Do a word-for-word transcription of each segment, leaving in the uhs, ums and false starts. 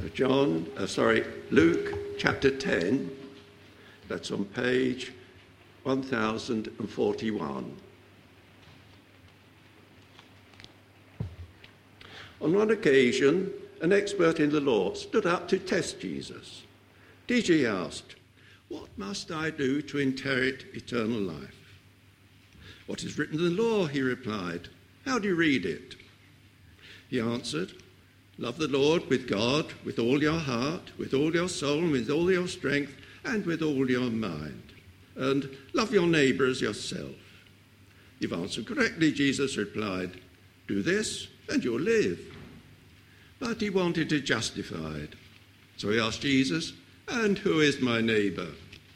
John, uh, sorry, Luke chapter ten, that's on page one thousand forty-one. On one occasion, an expert in the law stood up to test Jesus. D G asked, "What must I do to inherit eternal life?" "What is written in the law?" he replied. "How do you read it?" He answered, "Love the Lord with God, with all your heart, with all your soul, and with all your strength, and with all your mind. And love your neighbour as yourself." "You've answered correctly," Jesus replied. "Do this, and you'll live." But he wanted to justify it. So he asked Jesus, "And who is my neighbour?"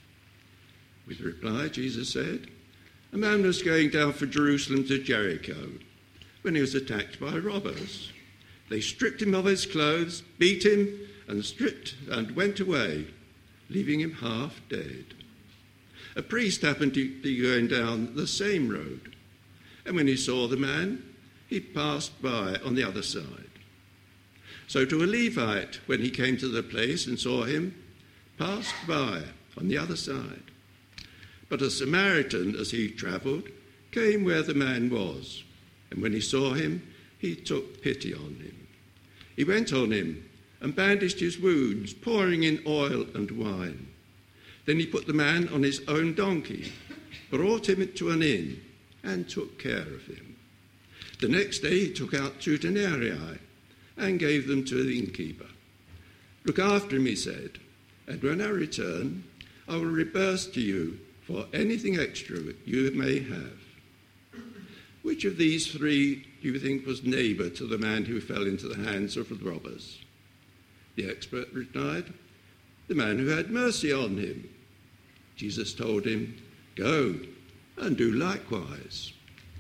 With reply, Jesus said, "A man was going down from Jerusalem to Jericho when he was attacked by robbers. They stripped him of his clothes, beat him, and stripped and went away, leaving him half dead. A priest happened to be going down the same road, and when he saw the man, he passed by on the other side. So to a Levite, when he came to the place and saw him, passed by on the other side. But a Samaritan, as he travelled, came where the man was, and when he saw him, he took pity on him. He went on him and bandaged his wounds, pouring in oil and wine. Then he put the man on his own donkey, brought him to an inn, and took care of him. The next day he took out two denarii and gave them to the innkeeper. 'Look after him,' he said, 'and when I return, I will reimburse to you for anything extra you may have.' Which of these three do you think was neighbour to the man who fell into the hands of the robbers?" The expert replied, "The man who had mercy on him." Jesus told him, "Go and do likewise."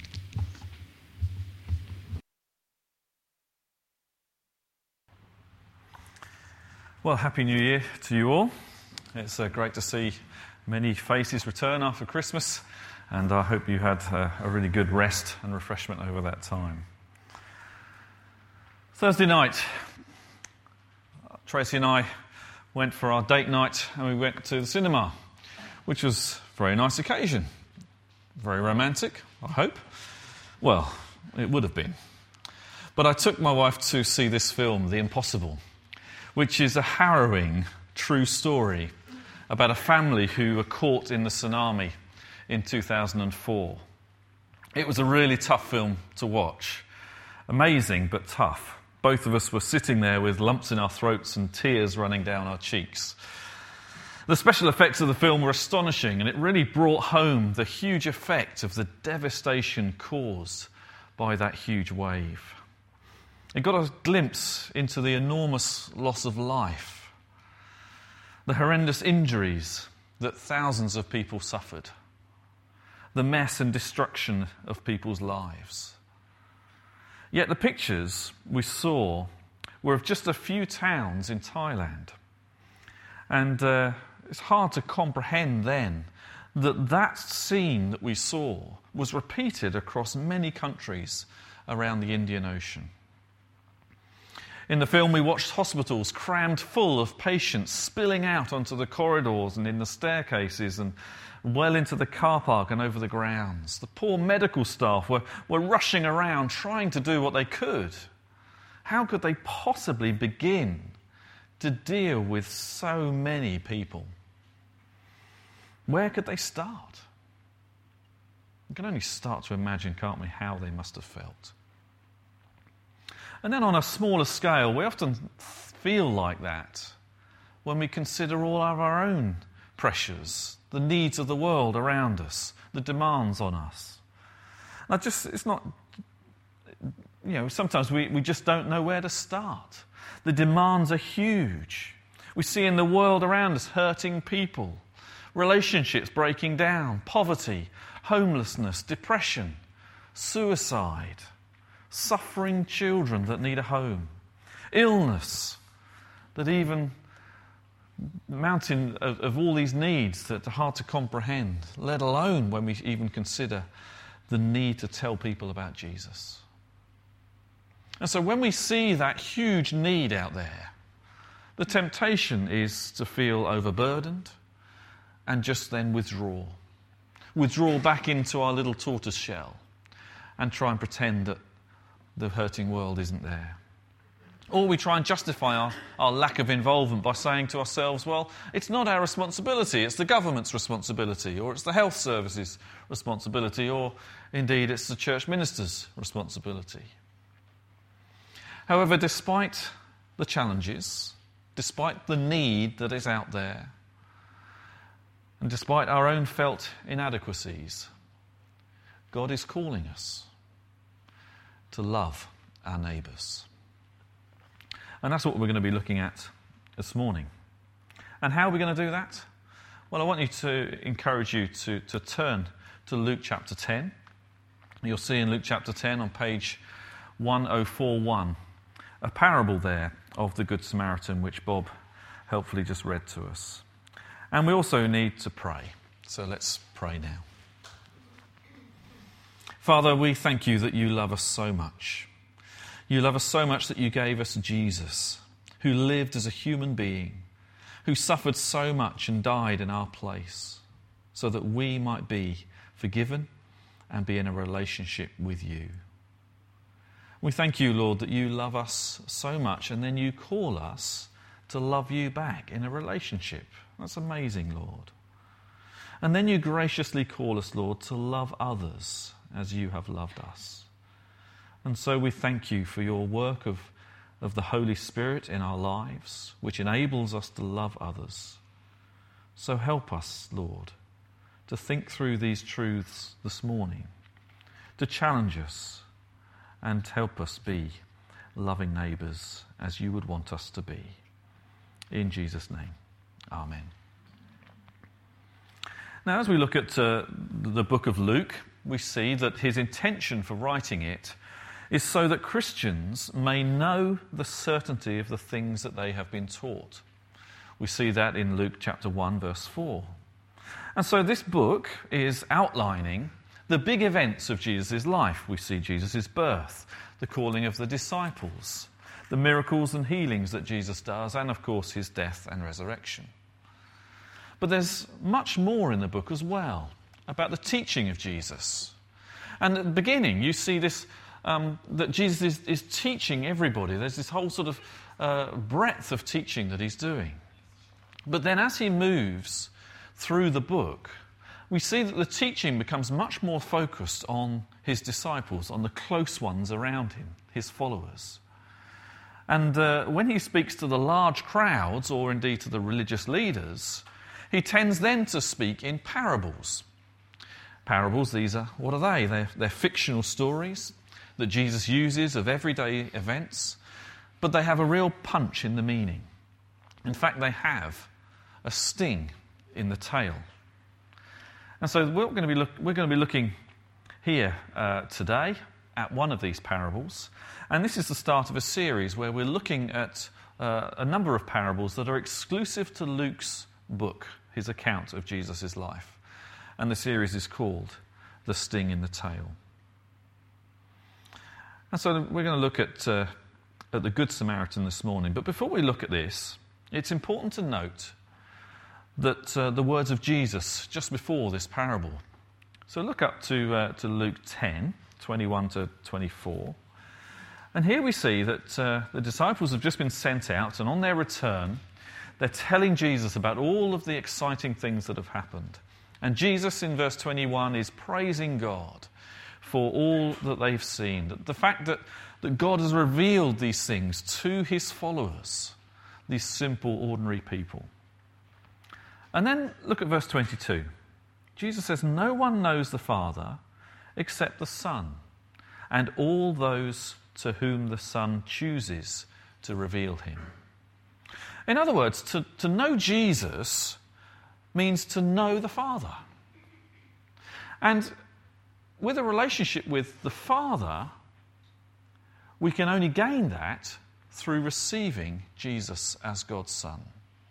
Well, Happy New Year to you all. It's uh, great to see many faces return after Christmas, and I hope you had uh, a really good rest and refreshment over that time. Thursday night, Tracy and I went for our date night, and we went to the cinema, which was a very nice occasion. Very romantic, I hope. Well, it would have been. But I took my wife to see this film, The Impossible, which is a harrowing true story about a family who were caught in the tsunami in two thousand four. It was a really tough film to watch. Amazing, but tough. Both of us were sitting there with lumps in our throats and tears running down our cheeks. The special effects of the film were astonishing, and it really brought home the huge effect of the devastation caused by that huge wave. It got a glimpse into the enormous loss of life, the horrendous injuries that thousands of people suffered, the mess and destruction of people's lives. Yet the pictures we saw were of just a few towns in Thailand. And uh, it's hard to comprehend then that that scene that we saw was repeated across many countries around the Indian Ocean. In the film, we watched hospitals crammed full of patients spilling out onto the corridors and in the staircases and well into the car park and over the grounds. The poor medical staff were, were rushing around trying to do what they could. How could they possibly begin to deal with so many people? Where could they start? We can only start to imagine, can't we, how they must have felt. And then on a smaller scale, we often feel like that when we consider all of our own pressures, the needs of the world around us, the demands on us. Now, just it's not, you know, sometimes we, we just don't know where to start. The demands are huge. We see in the world around us hurting people, relationships breaking down, poverty, homelessness, depression, suicide, suffering children that need a home, illness, that even mountain of, of all these needs that are hard to comprehend, let alone when we even consider the need to tell people about Jesus. And so when we see that huge need out there, The temptation is to feel overburdened and just then withdraw. Withdraw back into our little tortoise shell and try and pretend that the hurting world isn't there. Or we try and justify our, our lack of involvement by saying to ourselves, well, it's not our responsibility, it's the government's responsibility, or it's the health service's responsibility, or indeed it's the church minister's responsibility. However, despite the challenges, despite the need that is out there, and despite our own felt inadequacies, God is calling us to love our neighbours. And that's what we're going to be looking at this morning. And how are we going to do that? Well, I want you to encourage you to, to turn to Luke chapter ten. You'll see in Luke chapter ten on page one oh four one a parable there of the Good Samaritan, which Bob helpfully just read to us. And we also need to pray. So let's pray now. Father, we thank you that you love us so much. You love us so much that you gave us Jesus, who lived as a human being, who suffered so much and died in our place, so that we might be forgiven and be in a relationship with you. We thank you, Lord, that you love us so much and then you call us to love you back in a relationship. That's amazing, Lord. And then you graciously call us, Lord, to love others as you have loved us. And so we thank you for your work of, of the Holy Spirit in our lives, which enables us to love others. So help us, Lord, to think through these truths this morning, to challenge us and help us be loving neighbours as you would want us to be. In Jesus' name, amen. Now, as we look at uh, the book of Luke, we see that his intention for writing it is so that Christians may know the certainty of the things that they have been taught. We see that in Luke chapter one, verse four. And so this book is outlining the big events of Jesus' life. We see Jesus' birth, the calling of the disciples, the miracles and healings that Jesus does, and of course his death and resurrection. But there's much more in the book as well about the teaching of Jesus. And at the beginning you see this Um, that Jesus is, is teaching everybody. There's this whole sort of uh, breadth of teaching that he's doing. But then as he moves through the book, we see that the teaching becomes much more focused on his disciples, on the close ones around him, his followers. And uh, when he speaks to the large crowds, or indeed to the religious leaders, he tends then to speak in parables. Parables, these are, what are they? They're, they're fictional stories that Jesus uses of everyday events, but they have a real punch in the meaning. In fact, they have a sting in the tail. And so we're going to be, look, we're going to be looking here uh, today at one of these parables, and this is the start of a series where we're looking at uh, a number of parables that are exclusive to Luke's book, his account of Jesus' life. And the series is called The Sting in the Tail. And so we're going to look at, uh, at the Good Samaritan this morning. But before we look at this, it's important to note that uh, the words of Jesus just before this parable. So look up to, uh, to Luke ten, twenty-one to twenty-four. And here we see that uh, the disciples have just been sent out, and on their return, they're telling Jesus about all of the exciting things that have happened. And Jesus, in verse twenty-one, is praising God for all that they've seen. That the fact that, that God has revealed these things to his followers, these simple, ordinary people. And then look at verse twenty-two. Jesus says, "No one knows the Father except the Son, and all those to whom the Son chooses to reveal him." In other words, to, to know Jesus means to know the Father. And with a relationship with the Father, we can only gain that through receiving Jesus as God's Son.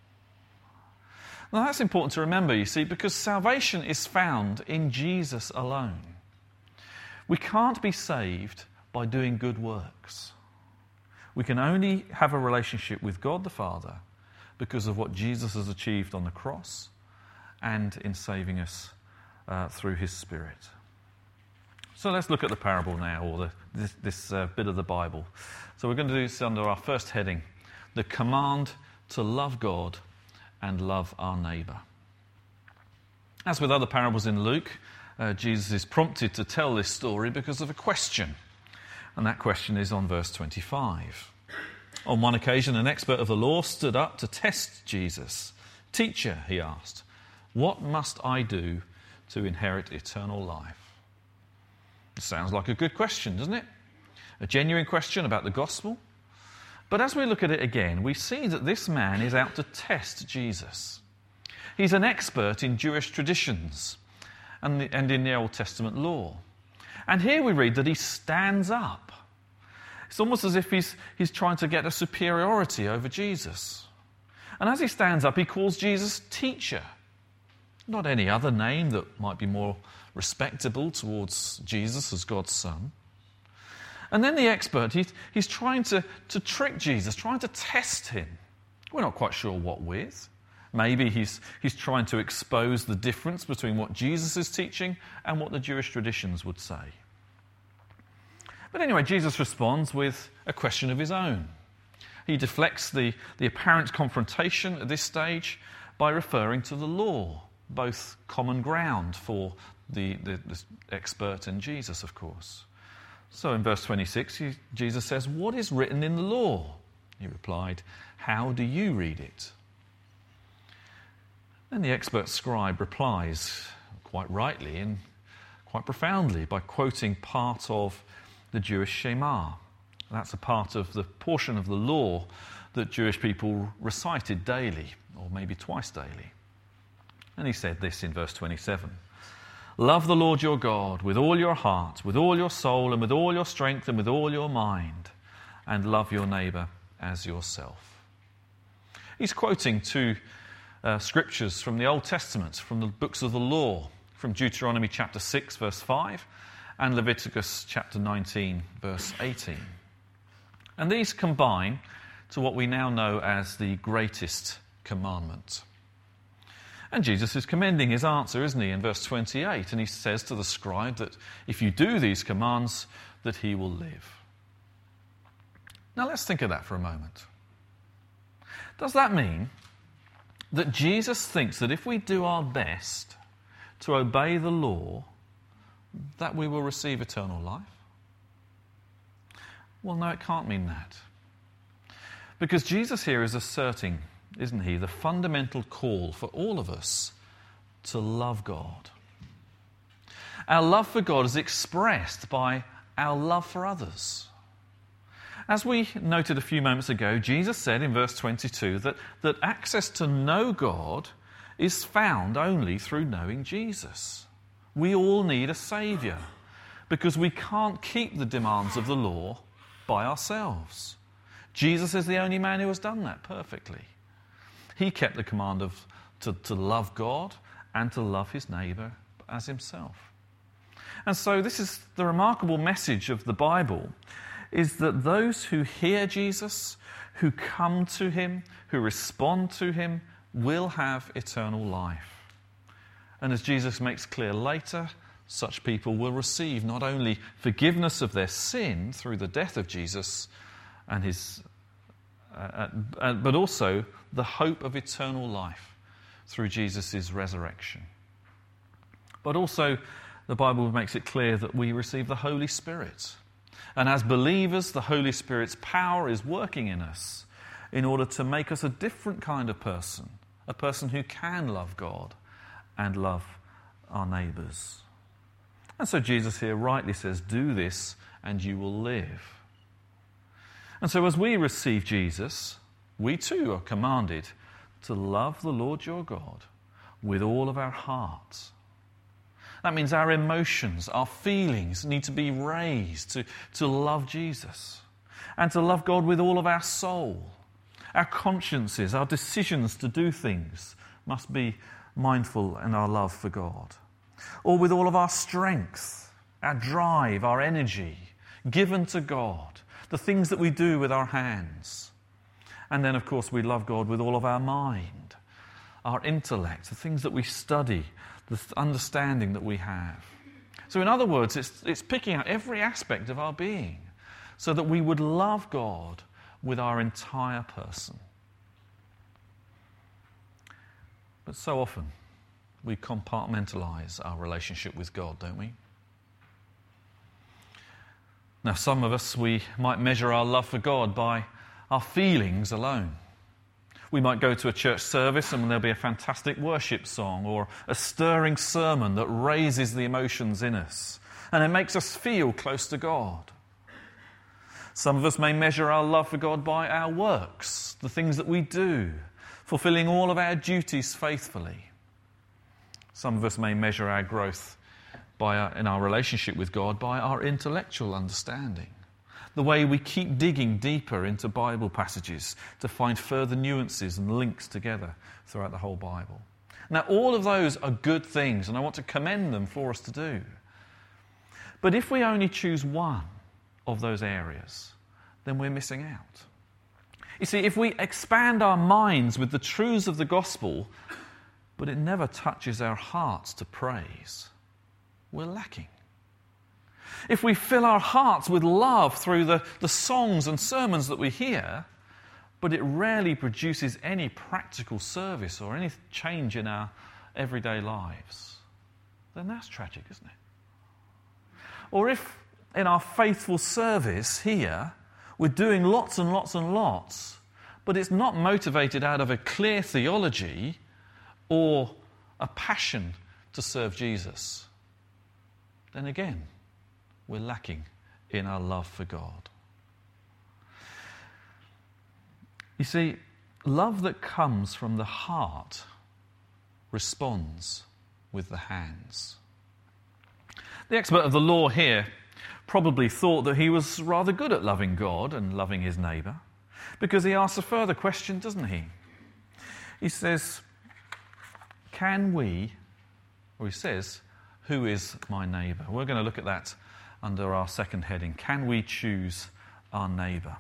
Now that's important to remember, you see, because salvation is found in Jesus alone. We can't be saved by doing good works. We can only have a relationship with God the Father because of what Jesus has achieved on the cross and in saving us uh, through his Spirit. So let's look at the parable now, or the, this, this uh, bit of the Bible. So we're going to do this under our first heading, the command to love God and love our neighbour. As with other parables in Luke, uh, Jesus is prompted to tell this story because of a question. And that question is on verse twenty-five. On one occasion, an expert of the law stood up to test Jesus. "Teacher," he asked, "what must I do to inherit eternal life?" It sounds like a good question, doesn't it? A genuine question about the gospel. But as we look at it again, we see that this man is out to test Jesus. He's an expert in Jewish traditions and, the, and in the Old Testament law. And here we read that he stands up. It's almost as if he's, he's trying to get a superiority over Jesus. And as he stands up, he calls Jesus teacher. Not any other name that might be more respectable towards Jesus as God's Son. And then the expert, he, he's trying to, to trick Jesus, trying to test him. We're not quite sure what with. Maybe he's, he's trying to expose the difference between what Jesus is teaching and what the Jewish traditions would say. But anyway, Jesus responds with a question of his own. He deflects the, the apparent confrontation at this stage by referring to the law, both common ground for the, the, the expert and Jesus, of course. So in verse twenty-six, he, Jesus says, "What is written in the law?" He replied, "How do you read it?" Then the expert scribe replies, quite rightly and quite profoundly, by quoting part of the Jewish Shema. That's a part of the portion of the law that Jewish people recited daily, or maybe twice daily. And he said this in verse twenty-seven. "Love the Lord your God with all your heart, with all your soul, and with all your strength, and with all your mind, and love your neighbour as yourself." He's quoting two uh, scriptures from the Old Testament, from the books of the law, from Deuteronomy chapter six, verse five, and Leviticus chapter nineteen, verse eighteen. And these combine to what we now know as the greatest commandment. And Jesus is commending his answer, isn't he, in verse twenty-eight, and he says to the scribe that if you do these commands, that he will live. Now let's think of that for a moment. Does that mean that Jesus thinks that if we do our best to obey the law, that we will receive eternal life? Well, no, it can't mean that. Because Jesus here is asserting, isn't he, the fundamental call for all of us to love God. Our love for God is expressed by our love for others. As we noted a few moments ago, Jesus said in verse twenty-two that, that access to know God is found only through knowing Jesus. We all need a Saviour because we can't keep the demands of the law by ourselves. Jesus is the only man who has done that perfectly. He kept the command of to, to love God and to love his neighbour as himself. And so this is the remarkable message of the Bible, is that those who hear Jesus, who come to him, who respond to him, will have eternal life. And as Jesus makes clear later, such people will receive not only forgiveness of their sin through the death of Jesus and his, uh, uh, but also the hope of eternal life through Jesus' resurrection. But also, the Bible makes it clear that we receive the Holy Spirit. And as believers, the Holy Spirit's power is working in us in order to make us a different kind of person, a person who can love God and love our neighbours. And so Jesus here rightly says, do this and you will live. And so as we receive Jesus, we too are commanded to love the Lord your God with all of our hearts. That means our emotions, our feelings need to be raised to, to love Jesus and to love God with all of our soul. Our consciences, our decisions to do things must be mindful in our love for God. Or with all of our strength, our drive, our energy, given to God, the things that we do with our hands. And then, of course, we love God with all of our mind, our intellect, the things that we study, the understanding that we have. So in other words, it's, it's picking out every aspect of our being so that we would love God with our entire person. But so often, we compartmentalize our relationship with God, don't we? Now, some of us, we might measure our love for God by our feelings alone. We might go to a church service and there'll be a fantastic worship song or a stirring sermon that raises the emotions in us, and it makes us feel close to God. Some of us may measure our love for God by our works, the things that we do, fulfilling all of our duties faithfully. Some of us may measure our growth by our, in our relationship with God by our intellectual understanding, the way we keep digging deeper into Bible passages to find further nuances and links together throughout the whole Bible. Now, all of those are good things, and I want to commend them for us to do. But if we only choose one of those areas, then we're missing out. You see, if we expand our minds with the truths of the gospel, but it never touches our hearts to praise, we're lacking. If we fill our hearts with love through the, the songs and sermons that we hear, but it rarely produces any practical service or any change in our everyday lives, then that's tragic, isn't it? Or if in our faithful service here, we're doing lots and lots and lots, but it's not motivated out of a clear theology or a passion to serve Jesus, then again, we're lacking in our love for God. You see, love that comes from the heart responds with the hands. The expert of the law here probably thought that he was rather good at loving God and loving his neighbour, because he asks a further question, doesn't he? He says, can we, or he says, who is my neighbour? We're going to look at that under our second heading. Can we choose our neighbour?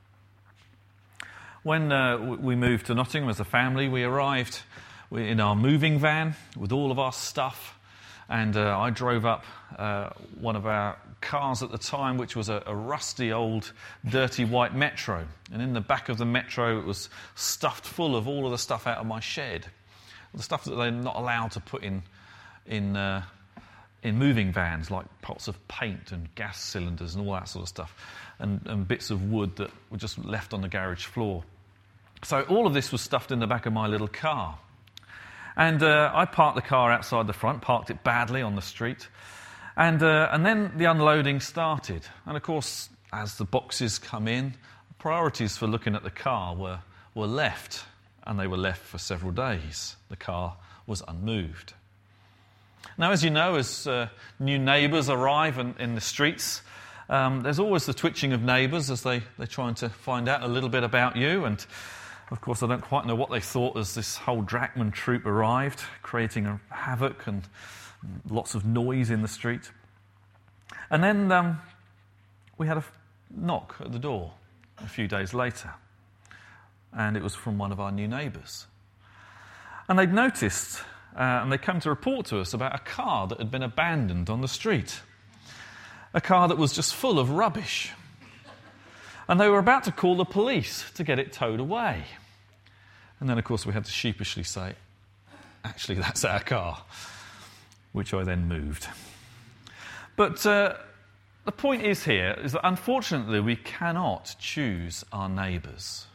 When uh, we moved to Nottingham as a family, we arrived in our moving van with all of our stuff, and uh, I drove up uh, one of our cars at the time, which was a, a rusty old dirty white Metro, and in the back of the Metro it was stuffed full of all of the stuff out of my shed, the stuff that they're not allowed to put in in uh, in moving vans, like pots of paint and gas cylinders and all that sort of stuff, and, and bits of wood that were just left on the garage floor. So all of this was stuffed in the back of my little car. And uh, I parked the car outside the front, parked it badly on the street, and, uh, and then the unloading started. And of course, as the boxes come in, priorities for looking at the car were, were left, and they were left for several days. The car was unmoved. Now, as you know, as uh, new neighbours arrive in, in the streets, um, there's always the twitching of neighbours as they, they're trying to find out a little bit about you. And, of course, I don't quite know what they thought as this whole Drachman troop arrived, creating a havoc and lots of noise in the street. And then um, we had a knock at the door a few days later, and it was from one of our new neighbours. And they'd noticed... Uh, and they come to report to us about a car that had been abandoned on the street. A car that was just full of rubbish. And they were about to call the police to get it towed away. And then, of course, we had to sheepishly say, actually, that's our car, which I then moved. But uh, the point is here is that, unfortunately, we cannot choose our neighbours.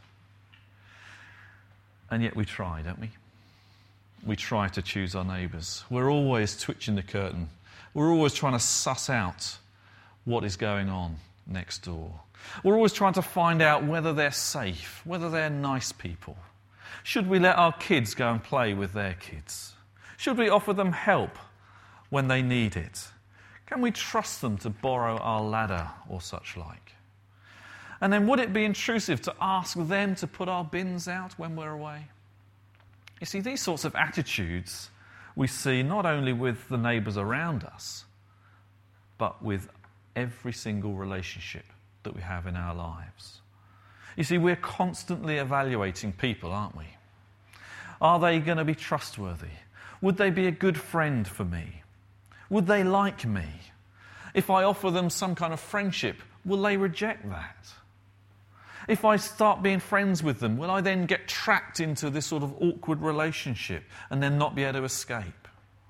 And yet we try, don't we? We try to choose our neighbours. We're always twitching the curtain. We're always trying to suss out what is going on next door. We're always trying to find out whether they're safe, whether they're nice people. Should we let our kids go and play with their kids? Should we offer them help when they need it? Can we trust them to borrow our ladder or such like? And then would it be intrusive to ask them to put our bins out when we're away? You see, these sorts of attitudes we see not only with the neighbours around us, but with every single relationship that we have in our lives. You see, we're constantly evaluating people, aren't we? Are they going to be trustworthy? Would they be a good friend for me? Would they like me? If I offer them some kind of friendship, will they reject that? If I start being friends with them, will I then get trapped into this sort of awkward relationship and then not be able to escape?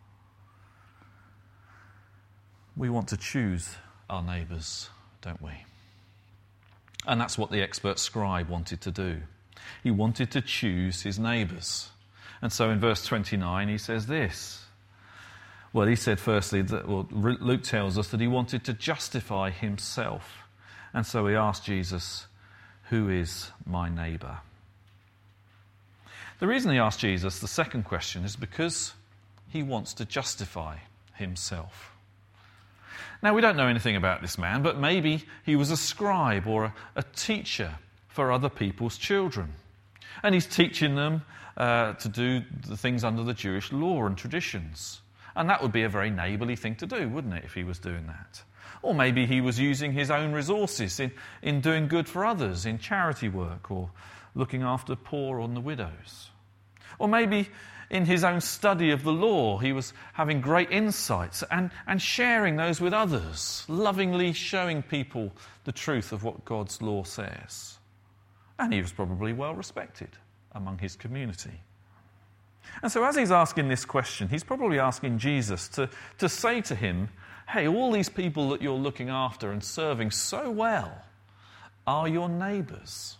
We want to choose our neighbours, don't we? And that's what the expert scribe wanted to do. He wanted to choose his neighbours. And so in verse twenty-nine he says this. Well, he said firstly, that, well, Luke tells us that he wanted to justify himself. And so he asked Jesus, who is my neighbour? The reason he asked Jesus the second question is because he wants to justify himself. Now, we don't know anything about this man, but maybe he was a scribe or a, a teacher for other people's children. And he's teaching them uh, to do the things under the Jewish law and traditions. And that would be a very neighbourly thing to do, wouldn't it, if he was doing that? Or maybe he was using his own resources in, in doing good for others, in charity work, or looking after poor and the widows. Or maybe in his own study of the law, he was having great insights and, and sharing those with others, lovingly showing people the truth of what God's law says. And he was probably well respected among his community. And so as he's asking this question, he's probably asking Jesus to, to say to him, hey, all these people that you're looking after and serving so well are your neighbours.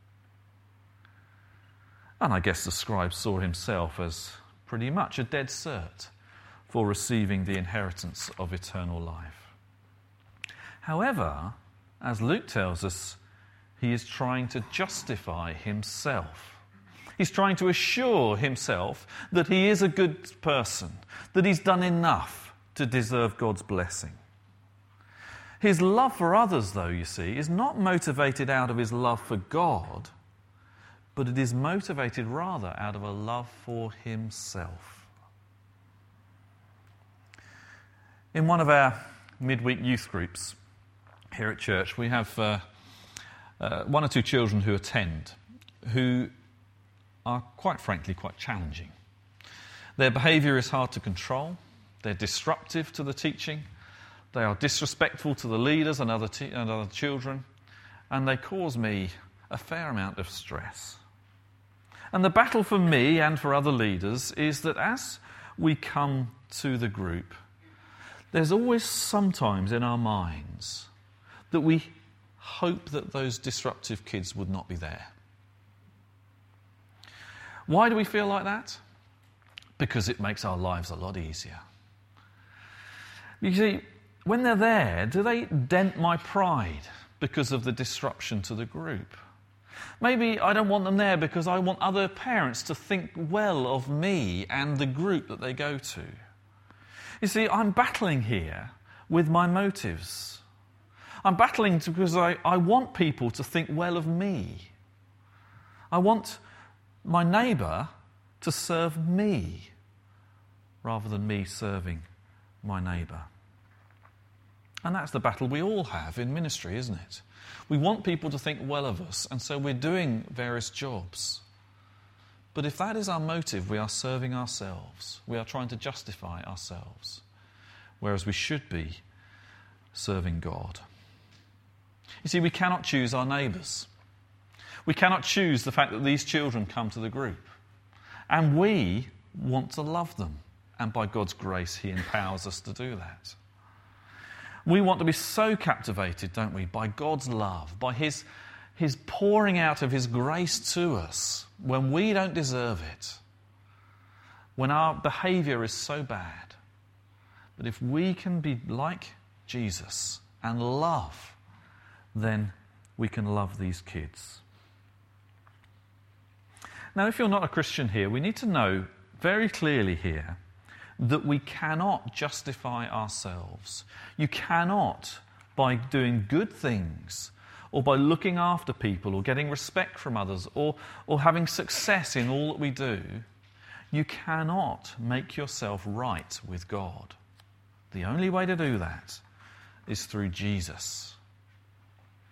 And I guess the scribe saw himself as pretty much a dead cert for receiving the inheritance of eternal life. However, as Luke tells us, he is trying to justify himself. He's trying to assure himself that he is a good person, that he's done enough to deserve God's blessing. His love for others, though, you see, is not motivated out of his love for God, but it is motivated rather out of a love for himself. In one of our midweek youth groups here at church, we have uh, uh, one or two children who attend who are, quite frankly, quite challenging. Their behaviour is hard to control. They're disruptive to the teaching. They are disrespectful to the leaders and other, te- and other children. And they cause me a fair amount of stress. And the battle for me and for other leaders is that as we come to the group, there's always sometimes in our minds that we hope that those disruptive kids would not be there. Why do we feel like that? Because it makes our lives a lot easier. You see, when they're there, do they dent my pride because of the disruption to the group? Maybe I don't want them there because I want other parents to think well of me and the group that they go to. You see, I'm battling here with my motives. I'm battling because I, I want people to think well of me. I want my neighbour to serve me rather than me serving my neighbour. And that's the battle we all have in ministry, isn't it? We want people to think well of us, and so we're doing various jobs. But if that is our motive, we are serving ourselves. We are trying to justify ourselves, whereas we should be serving God. You see, we cannot choose our neighbours. We cannot choose the fact that these children come to the group. And we want to love them. And by God's grace, he empowers us to do that. We want to be so captivated, don't we, by God's love, by his, his pouring out of his grace to us when we don't deserve it, when our behaviour is so bad. But if we can be like Jesus and love, then we can love these kids. Now, if you're not a Christian here, we need to know very clearly here that we cannot justify ourselves. You cannot, by doing good things, or by looking after people, or getting respect from others, or, or having success in all that we do, you cannot make yourself right with God. The only way to do that is through Jesus.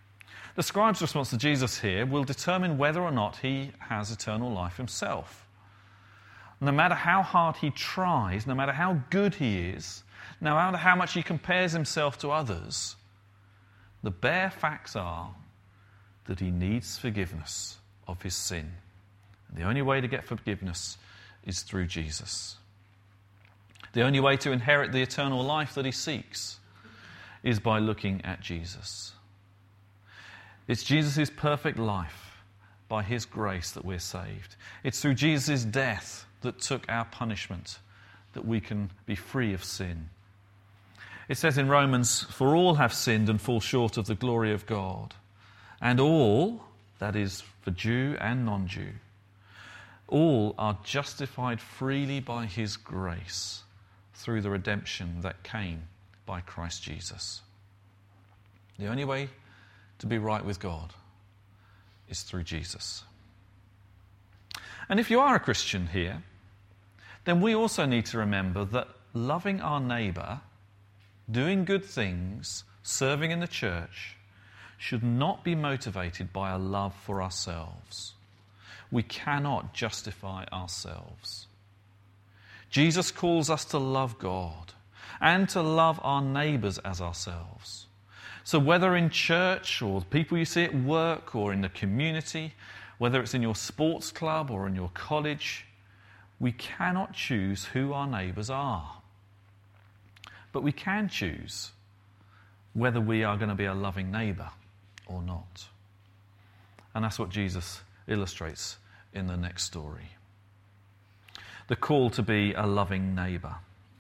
The scribe's response to Jesus here will determine whether or not he has eternal life himself. No matter how hard he tries, no matter how good he is, no matter how much he compares himself to others, the bare facts are that he needs forgiveness of his sin. And the only way to get forgiveness is through Jesus. The only way to inherit the eternal life that he seeks is by looking at Jesus. It's Jesus' perfect life, by his grace, that we're saved. It's through Jesus' death that took our punishment that we can be free of sin. It says in Romans, "For all have sinned and fall short of the glory of God." And all, that is for Jew and non-Jew, all are justified freely by his grace through the redemption that came by Christ Jesus. The only way to be right with God is through Jesus. And if you are a Christian here, then we also need to remember that loving our neighbour, doing good things, serving in the church, should not be motivated by a love for ourselves. We cannot justify ourselves. Jesus calls us to love God and to love our neighbours as ourselves. So whether in church or the people you see at work or in the community, whether it's in your sports club or in your college, we cannot choose who our neighbours are. But we can choose whether we are going to be a loving neighbour or not. And that's what Jesus illustrates in the next story. The call to be a loving neighbour.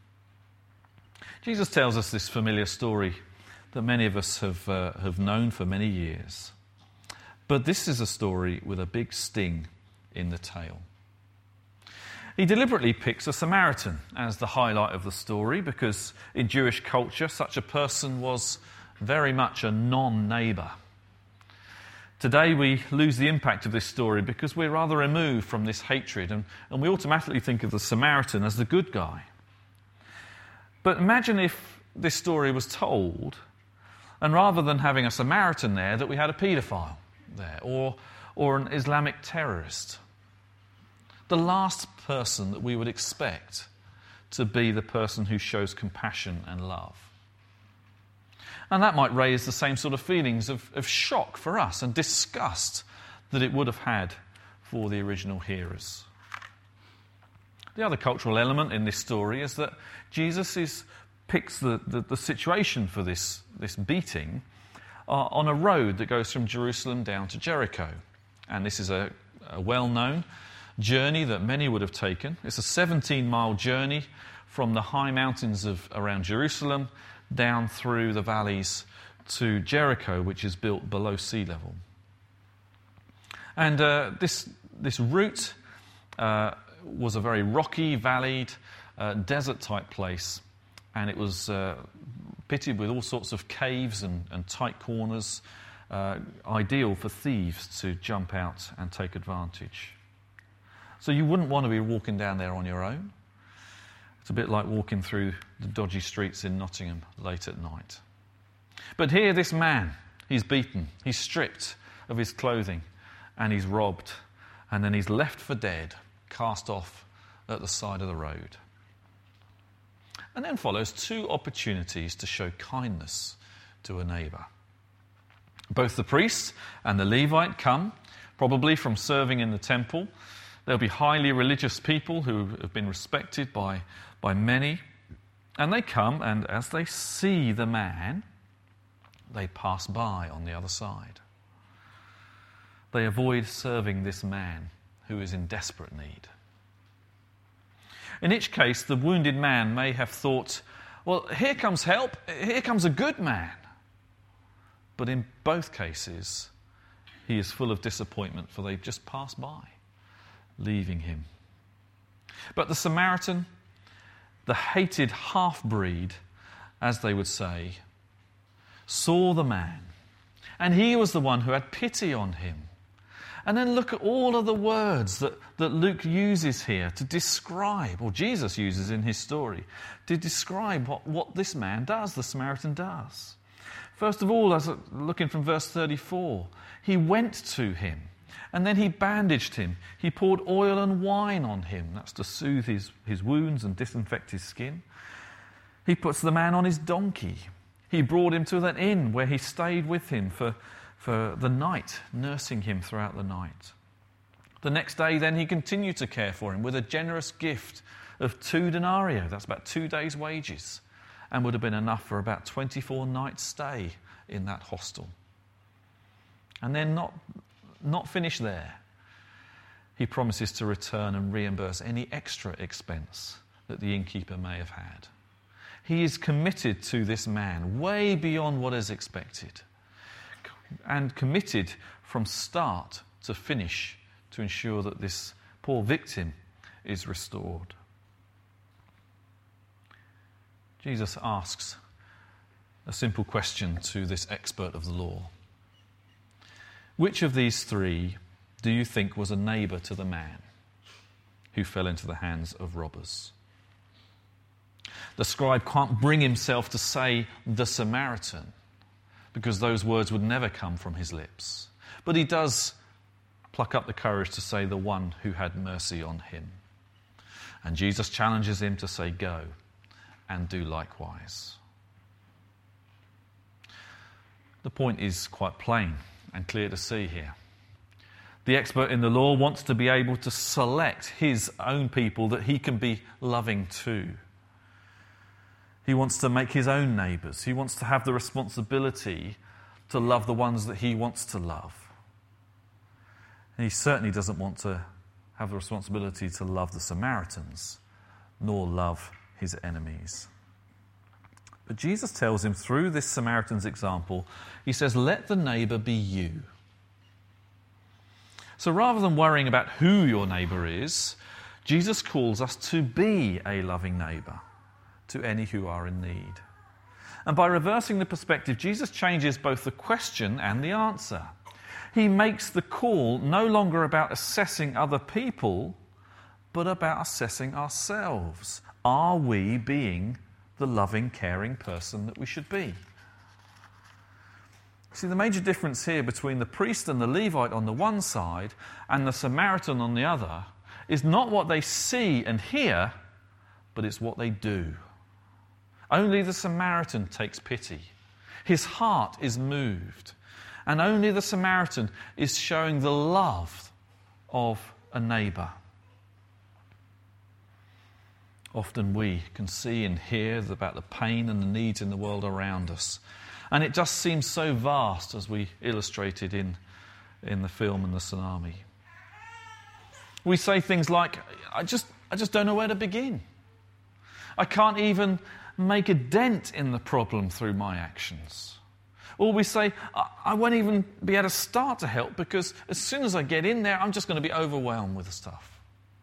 Jesus tells us this familiar story that many of us have, uh, have known for many years. But this is a story with a big sting in the tail. He deliberately picks a Samaritan as the highlight of the story because in Jewish culture such a person was very much a non-neighbour. Today we lose the impact of this story because we're rather removed from this hatred and, and we automatically think of the Samaritan as the good guy. But imagine if this story was told and rather than having a Samaritan there, that we had a paedophile there or, or an Islamic terrorist. The last person that we would expect to be the person who shows compassion and love. And that might raise the same sort of feelings of, of shock for us and disgust that it would have had for the original hearers. The other cultural element in this story is that Jesus is, picks the, the, the situation for this, this beating uh, on a road that goes from Jerusalem down to Jericho. And this is a, a well-known journey that many would have taken. It's a seventeen-mile journey from the high mountains of around Jerusalem down through the valleys to Jericho, which is built below sea level. And uh, this this route uh, was a very rocky, valleyed, uh, desert-type place, and it was uh, pitted with all sorts of caves and, and tight corners, uh, ideal for thieves to jump out and take advantage. So you wouldn't want to be walking down there on your own. It's a bit like walking through the dodgy streets in Nottingham late at night. But here this man, he's beaten, he's stripped of his clothing, and he's robbed, and then he's left for dead, cast off at the side of the road. And then follows two opportunities to show kindness to a neighbour. Both the priest and the Levite come, probably from serving in the temple. There'll be highly religious people who have been respected by, by many. And they come, and as they see the man, they pass by on the other side. They avoid serving this man who is in desperate need. In each case, the wounded man may have thought, well, here comes help, here comes a good man. But in both cases, he is full of disappointment, for they've just passed by, leaving him. But the Samaritan, the hated half-breed, as they would say, saw the man, and he was the one who had pity on him. And then look at all of the words that, that Luke uses here to describe, or Jesus uses in his story, to describe what, what this man does, the Samaritan does. First of all, as looking from verse thirty-four, he went to him, and then he bandaged him. He poured oil and wine on him. That's to soothe his, his wounds and disinfect his skin. He puts the man on his donkey. He brought him to an inn where he stayed with him for, for the night, nursing him throughout the night. The next day, then, he continued to care for him with a generous gift of two denarii. That's about two days' wages, and would have been enough for about twenty-four nights' stay in that hostel. And then not, not finished there. He promises to return and reimburse any extra expense that the innkeeper may have had. He is committed to this man way beyond what is expected, and committed from start to finish to ensure that this poor victim is restored. Jesus asks a simple question to this expert of the law. Which of these three do you think was a neighbour to the man who fell into the hands of robbers? The scribe can't bring himself to say the Samaritan, because those words would never come from his lips. But he does pluck up the courage to say the one who had mercy on him. And Jesus challenges him to say, go and do likewise. The point is quite plain and clear to see here. The expert in the law wants to be able to select his own people that he can be loving to. He wants to make his own neighbours. He wants to have the responsibility to love the ones that he wants to love. And he certainly doesn't want to have the responsibility to love the Samaritans, nor love his enemies. But Jesus tells him through this Samaritan's example, he says, let the neighbour be you. So rather than worrying about who your neighbour is, Jesus calls us to be a loving neighbour to any who are in need. And by reversing the perspective, Jesus changes both the question and the answer. He makes the call no longer about assessing other people, but about assessing ourselves. Are we being the loving, caring person that we should be? See, the major difference here between the priest and the Levite on the one side and the Samaritan on the other is not what they see and hear, but it's what they do. Only the Samaritan takes pity. His heart is moved. And only the Samaritan is showing the love of a neighbour. Often we can see and hear about the pain and the needs in the world around us. And it just seems so vast, as we illustrated in, in the film and the tsunami. We say things like, I just, I just don't know where to begin. I can't even make a dent in the problem through my actions. Or we say, I, I won't even be able to start to help because as soon as I get in there, I'm just going to be overwhelmed with the stuff.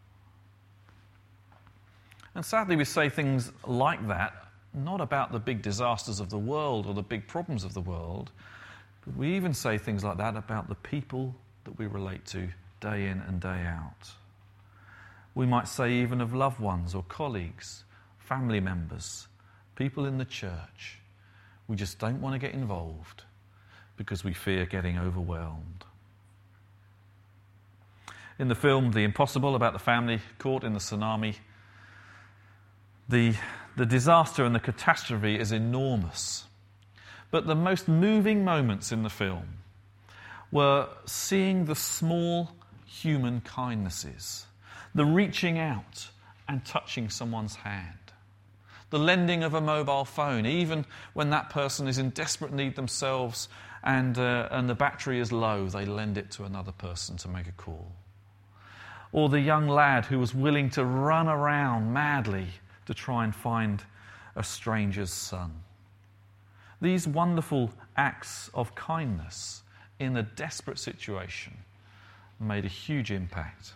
And sadly, we say things like that, not about the big disasters of the world or the big problems of the world, but we even say things like that about the people that we relate to day in and day out. We might say even of loved ones or colleagues, family members, people in the church. We just don't want to get involved because we fear getting overwhelmed. In the film The Impossible, about the family caught in the tsunami, the, the disaster and the catastrophe is enormous. But the most moving moments in the film were seeing the small human kindnesses, the reaching out and touching someone's hand, the lending of a mobile phone, even when that person is in desperate need themselves and, uh, and the battery is low, they lend it to another person to make a call. Or the young lad who was willing to run around madly to try and find a stranger's son. These wonderful acts of kindness in a desperate situation made a huge impact.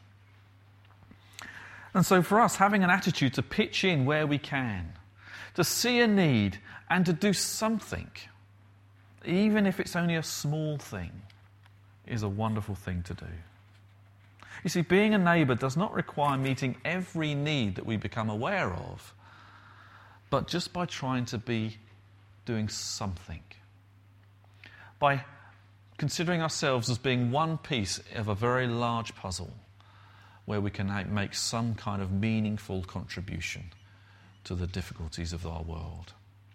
And so for us, having an attitude to pitch in where we can, to see a need and to do something, even if it's only a small thing, is a wonderful thing to do. You see, being a neighbour does not require meeting every need that we become aware of, but just by trying to be doing something. by considering ourselves as being one piece of a very large puzzle where we can make some kind of meaningful contribution to the difficulties of our world.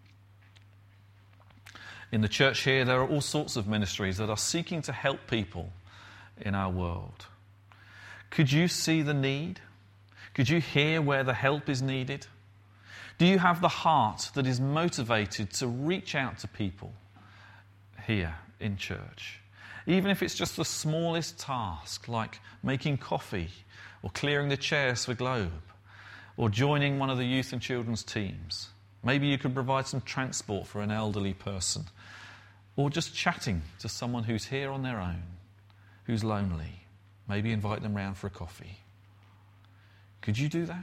In the church here, there are all sorts of ministries that are seeking to help people in our world. Could you see the need? Could you hear where the help is needed? Do you have the heart that is motivated to reach out to people here in church? Even if it's just the smallest task, like making coffee or clearing the chairs for Globe or joining one of the youth and children's teams. Maybe you could provide some transport for an elderly person or just chatting to someone who's here on their own, who's lonely. Maybe invite them round for a coffee. Could you do that?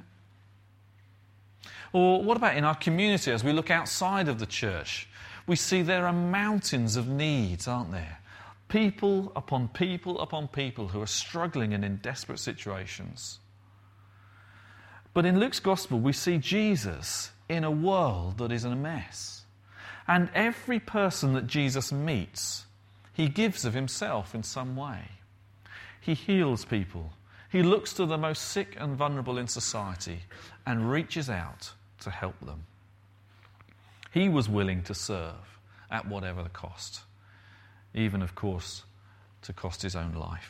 Or what about in our community as we look outside of the church? We see there are mountains of needs, aren't there? People upon people upon people who are struggling and in desperate situations. But in Luke's Gospel, we see Jesus in a world that is in a mess. And every person that Jesus meets, he gives of himself in some way. He heals people. He looks to the most sick and vulnerable in society and reaches out to help them. He was willing to serve at whatever the cost, even, of course, to cost his own life.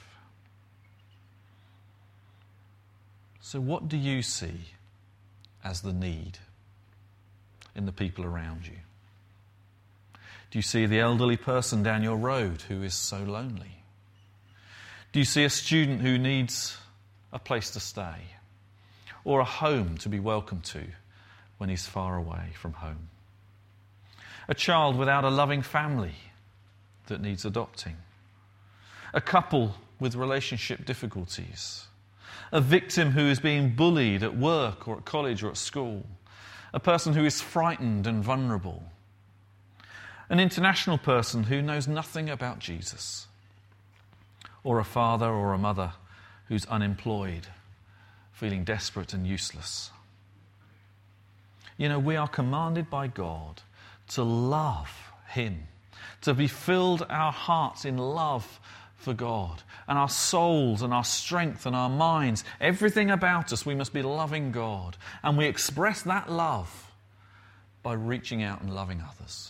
So what do you see as the need in the people around you? Do you see the elderly person down your road who is so lonely? Do you see a student who needs a place to stay or a home to be welcome to when he's far away from home? A child without a loving family that needs adopting? A couple with relationship difficulties? A victim who is being bullied at work or at college or at school? A person who is frightened and vulnerable? An international person who knows nothing about Jesus? Or a father or a mother who's unemployed, feeling desperate and useless? You know, we are commanded by God to love him, to be filled our hearts in love for God, and our souls and our strength and our minds, everything about us, we must be loving God. And we express that love by reaching out and loving others.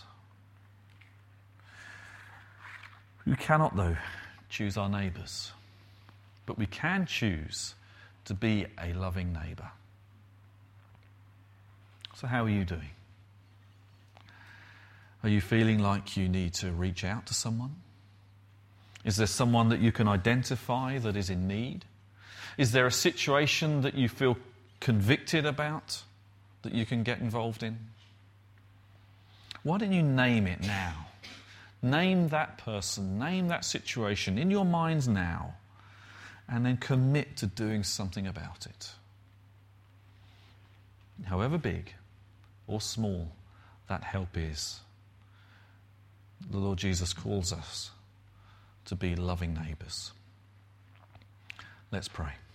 We cannot, though, choose our neighbours, but we can choose to be a loving neighbour. So how are you doing? Are you feeling like you need to reach out to someone? Is there someone that you can identify that is in need? Is there a situation that you feel convicted about that you can get involved in? Why don't you name it now? Name that person, name that situation in your minds now, and then commit to doing something about it. However big or small that help is, the Lord Jesus calls us to be loving neighbours. Let's pray.